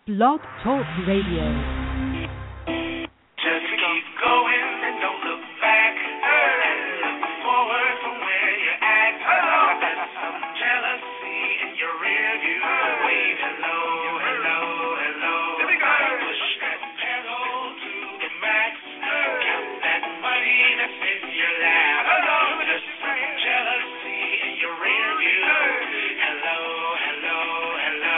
Blog Talk Radio. Just keep going and don't look back. And look forward from where you're at. There's some jealousy in your rear view. Wave hello, hello, hello. Push that pedal to the max. Count that money that's in your lap. There's some jealousy in your rear view. Hello, hello, hello.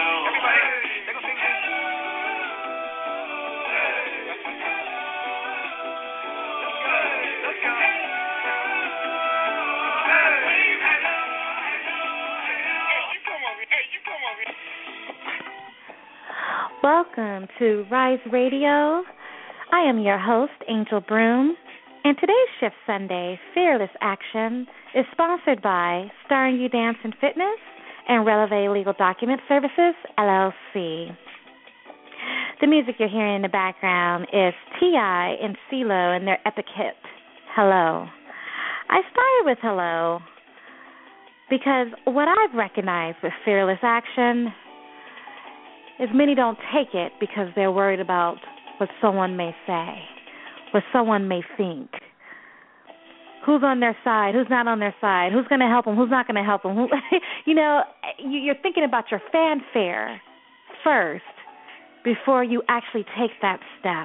Welcome to Rise Radio. I am your host, Angel Broom, and today's Shift Sunday, Fearless Action, is sponsored by Starring You Dance and Fitness and Releve Legal Document Services, LLC. The music you're hearing in the background is T.I. and CeeLo and their epic hit, Hello. I started with Hello because what I've recognized with Fearless Action is many don't take it because they're worried about what someone may say, what someone may think. Who's on their side? Who's not on their side? Who's going to help them? Who's not going to help them? You're thinking about your fanfare first before you actually take that step.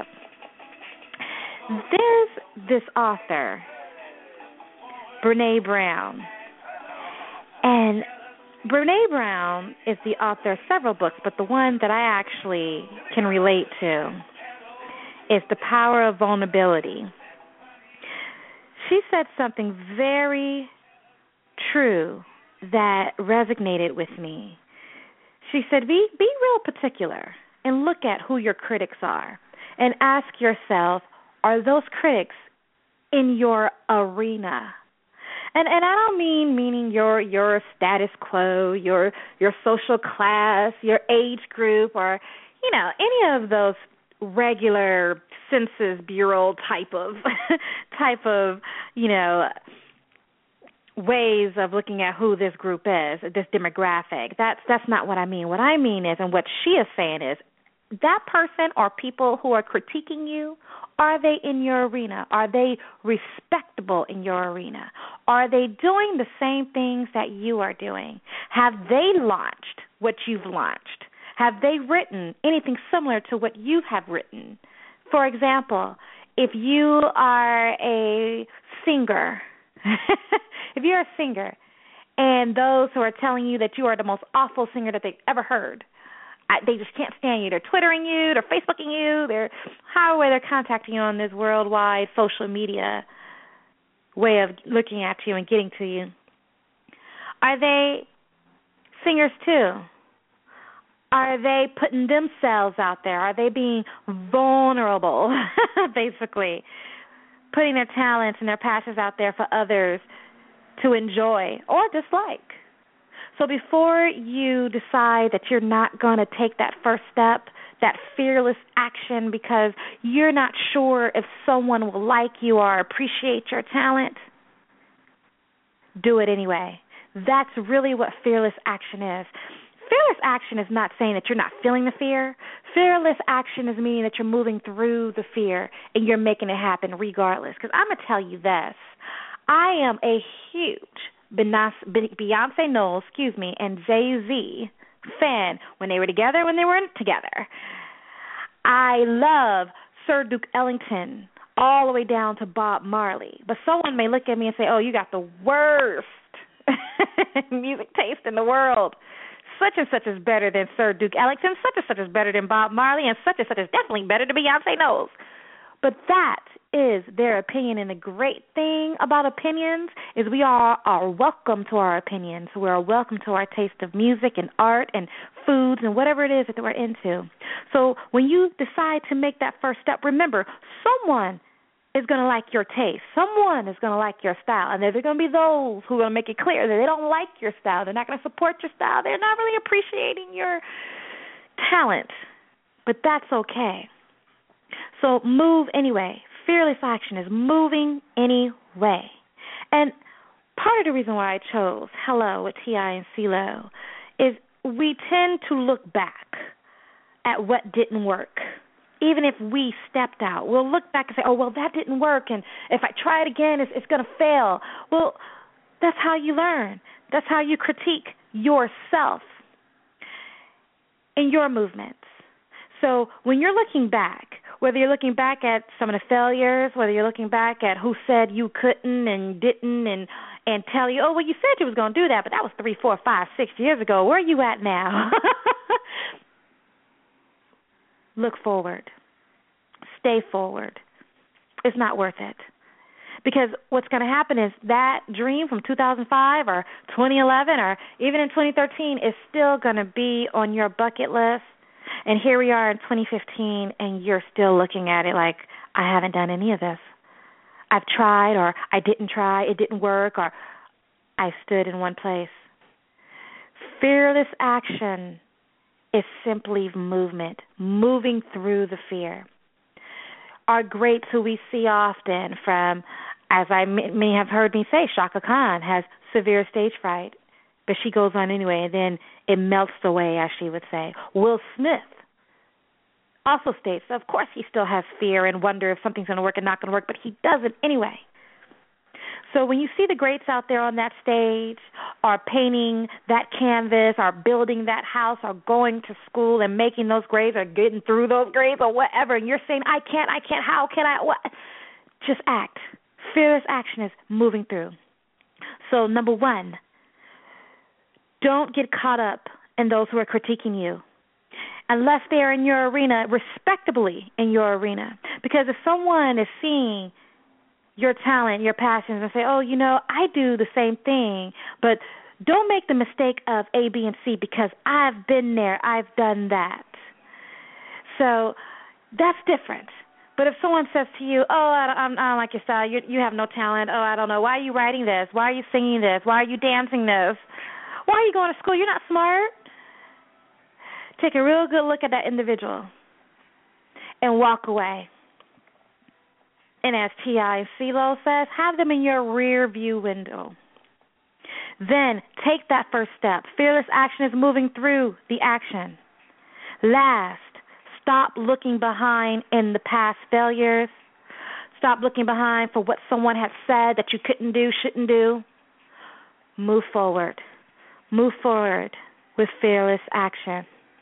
There's this author, Brené Brown, and Brené Brown is the author of several books, but the one that I actually can relate to is The Power of Vulnerability. She said something very true that resonated with me. She said, be real particular and look at who your critics are and ask yourself, are those critics in your arena? And I don't meaning your status quo, your social class, your age group, or any of those regular Census Bureau type of ways of looking at who this group is, this demographic. That's not what I mean. What I mean is, and what she is saying is, that person or people who are critiquing you, are they in your arena? Are they respectable in your arena? Are they doing the same things that you are doing? Have they launched what you've launched? Have they written anything similar to what you have written? For example, if you are a singer, and those who are telling you that you are the most awful singer that they've ever heard, they just can't stand you. They're Twittering you. They're Facebooking you. However they're contacting you on this worldwide social media way of looking at you and getting to you. Are they singers too? Are they putting themselves out there? Are they being vulnerable, basically, putting their talents and their passions out there for others to enjoy or dislike? So before you decide that you're not going to take that first step, that fearless action because you're not sure if someone will like you or appreciate your talent, do it anyway. That's really what fearless action is. Fearless action is not saying that you're not feeling the fear. Fearless action is meaning that you're moving through the fear and you're making it happen regardless. Because I'm going to tell you this. I am a huge Beyonce Knowles, and Jay-Z fan when they were together, when they weren't together. I love Sir Duke Ellington all the way down to Bob Marley. But someone may look at me and say, oh, you got the worst music taste in the world. Such and such is better than Sir Duke Ellington. Such and such is better than Bob Marley. And such is definitely better than Beyonce Knowles. But that is their opinion, and the great thing about opinions is we are welcome to our opinions. We are welcome to our taste of music and art and foods and whatever it is that we're into. So when you decide to make that first step, remember, someone is going to like your taste. Someone is going to like your style, and there's going to be those who are going to make it clear that they don't like your style. They're not going to support your style. They're not really appreciating your talent, but that's okay. So move anyway. Fearless action is moving anyway. And part of the reason why I chose Hello with T.I. and CeeLo is we tend to look back at what didn't work. Even if we stepped out, we'll look back and say, oh, well, that didn't work, and if I try it again, it's going to fail. Well, that's how you learn. That's how you critique yourself in your movements. So when you're looking back, whether you're looking back at some of the failures, whether you're looking back at who said you couldn't and didn't and tell you, oh, well, you said you was going to do that, but that was 3, 4, 5, 6 years ago. Where are you at now? Look forward. Stay forward. It's not worth it. Because what's going to happen is that dream from 2005 or 2011 or even in 2013 is still going to be on your bucket list. And here we are in 2015, and you're still looking at it like, I haven't done any of this. I've tried, or I didn't try, it didn't work, or I stood in one place. Fearless action is simply movement, moving through the fear. Our greats who we see often from, as I may have heard me say, Shaka Khan has severe stage fright, but she goes on anyway, and then it melts away, as she would say. Will Smith also states, of course he still has fear and wonder if something's going to work and not going to work, but he does it anyway. So when you see the greats out there on that stage, or painting that canvas, or building that house, or going to school and making those grades, or getting through those grades, or whatever, and you're saying, I can't, how can I, what? Just act. Fearless action is moving through. So number one, don't get caught up in those who are critiquing you, unless they are in your arena, respectably in your arena. Because if someone is seeing your talent, your passions, and say, oh, I do the same thing, but don't make the mistake of A, B, and C because I've been there, I've done that. So that's different. But if someone says to you, oh, I don't like your style, you have no talent, oh, I don't know, why are you writing this? Why are you singing this? Why are you dancing this? Why are you going to school? You're not smart. Take a real good look at that individual and walk away. And as T.I. and CeeLo says, have them in your rear view window. Then take that first step. Fearless action is moving through the action. Last, stop looking behind in the past failures. Stop looking behind for what someone has said that you couldn't do, shouldn't do. Move forward. Move forward with fearless action.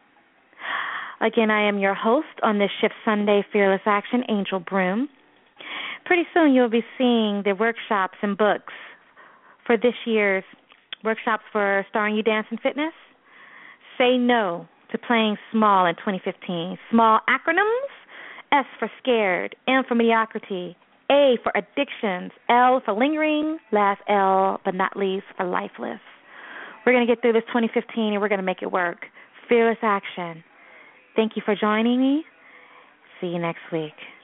Again, I am your host on this Shift Sunday Fearless Action, Angel Broome. Pretty soon you'll be seeing the workshops and books for this year's workshops for Starring You Dance and Fitness. Say no to playing small in 2015. Small acronyms: S for scared, M for mediocrity, A for addictions, L for lingering, last L but not least for lifeless. We're going to get through this 2015 and we're going to make it work. Fearless action. Thank you for joining me. See you next week.